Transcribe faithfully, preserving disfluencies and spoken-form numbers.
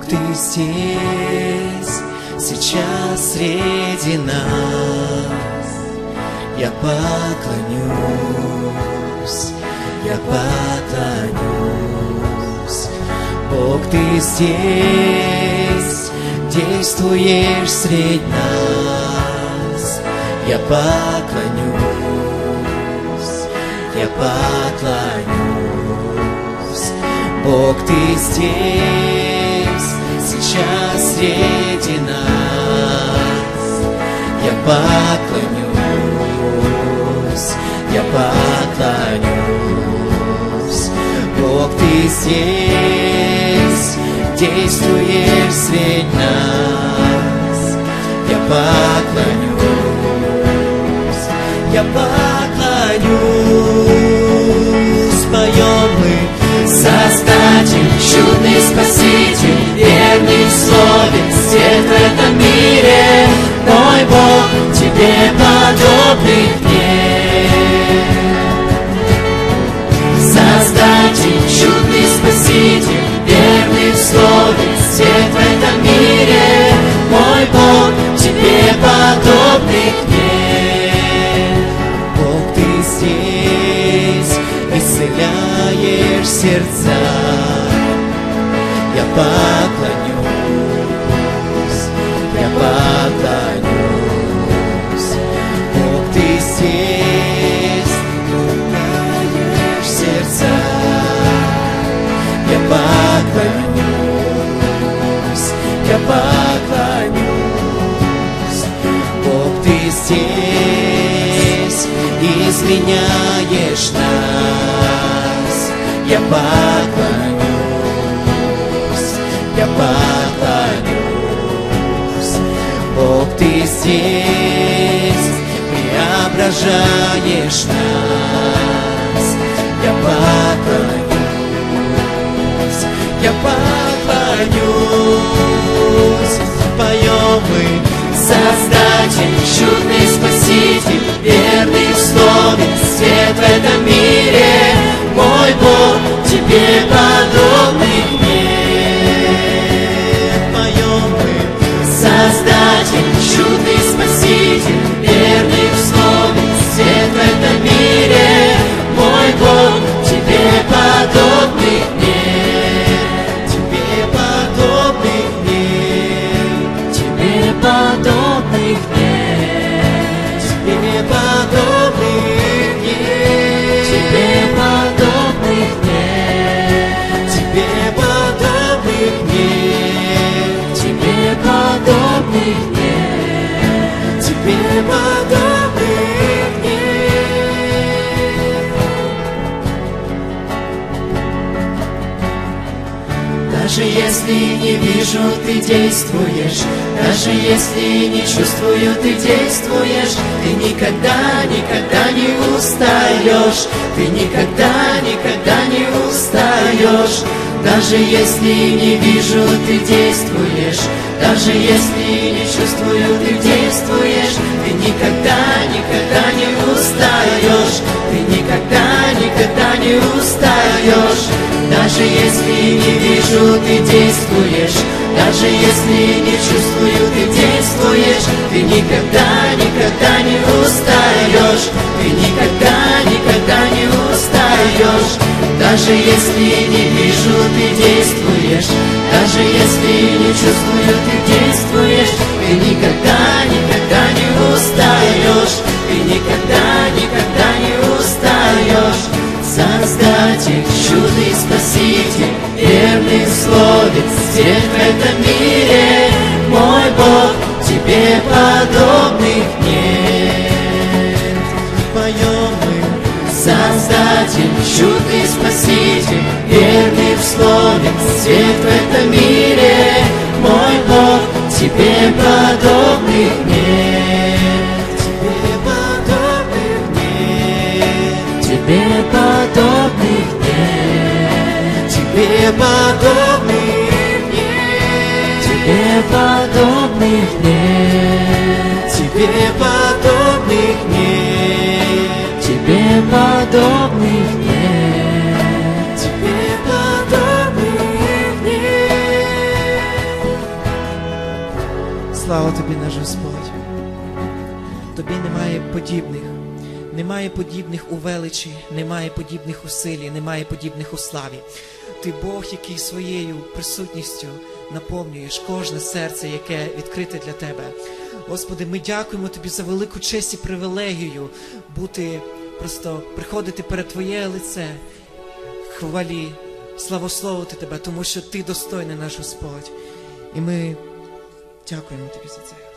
Ты здесь, сейчас среди нас. Я поклонюсь, я поклонюсь. Бог, Ты здесь, действуешь среди нас. Я поклонюсь, я поклонюсь. Бог, Ты здесь, сейчас среди нас. Я поклонюсь, я поклонюсь. Бог, Ты здесь, действуешь среди нас. Я поклонюсь, я поклонюсь. Поем мы: Создатель, чудный Спаситель, верный в слове, свет в этом мире. Мой Бог, Тебе подобных нет. Создатель, чудный Спаситель, верный в слове, свет в этом мире. Мой Бог, Тебе подобных нет. Бог, Ты здесь, исцеляешь сердца. Я поклонюсь, я поклонюсь. Бог, Ты здесь, исцеляешь сердца. Я поклонюсь, я поклонюсь. Бог, Ты здесь, изменяешь нас. Я поклонюсь, я поклонюсь. Бог, Ты здесь, преображаешь нас. Я поклонюсь, я поклонюсь. Поем мы: Создатель, чудный Спаситель, верный в слове, свет в этом мире. Мой Бог, Тебе подобных нет. Поем мы: Создатель, чудный Спаситель, верный в слове, свет в этом мире. Мой Бог, Тебе подобных нет. Тебе подобных нет. Тебе подобных нет. Тебе подобных нет. Тебе подобных нет. Тебе подобных нет. Тебе подобных нет. Тебе подобных нет. Даже если не вижу, Ты действуешь. Даже если не чувствую, Ты действуешь. Ты никогда, никогда не устаешь. Ты никогда, никогда не устаешь. Даже если не вижу, Ты действуешь. Даже если не чувствую, Ты действуешь. Ты никогда, никогда не устаешь. Ты никогда, никогда не устаешь. Даже если не вижу, Ты действуешь. Даже если не чувствую, Ты действуешь. Ты никогда, никогда не устаешь. Ты никогда, никогда не устаешь. Даже если не вижу, Ты действуешь. Даже если не чувствую, Ты действуешь. Ты никогда, никогда не устаешь. Ты никогда, никогда не устаешь. Создатель, чудный Спаситель, верный в слове, свет в этом мире. Мой Бог, Тебе подобных нет. Поем мы: Создатель, чудный Спаситель, верный в слове, свет в этом мире. Мой Бог, Тебе подобных нет. Тебе подобных нет. Тебе подобных нет. Тебе подобных нет. Тебе подобных нет. Тебе подобных нет. Тебе подобных нет. Тебе подобных нет. Слава Тобі, наш Господь. Тобі немає подібних. Немає подібних у величі, немає подібних у силі, немає подібних у славі. Ти Бог, який своєю присутністю наповнюєш кожне серце, яке відкрите для Тебе. Господи, ми дякуємо Тобі за велику честь і привілегію бути, просто приходити перед Твоє лице, хвалі, славословити Тебе, тому що Ти достойний, наш Господь. І ми дякуємо Тобі за це.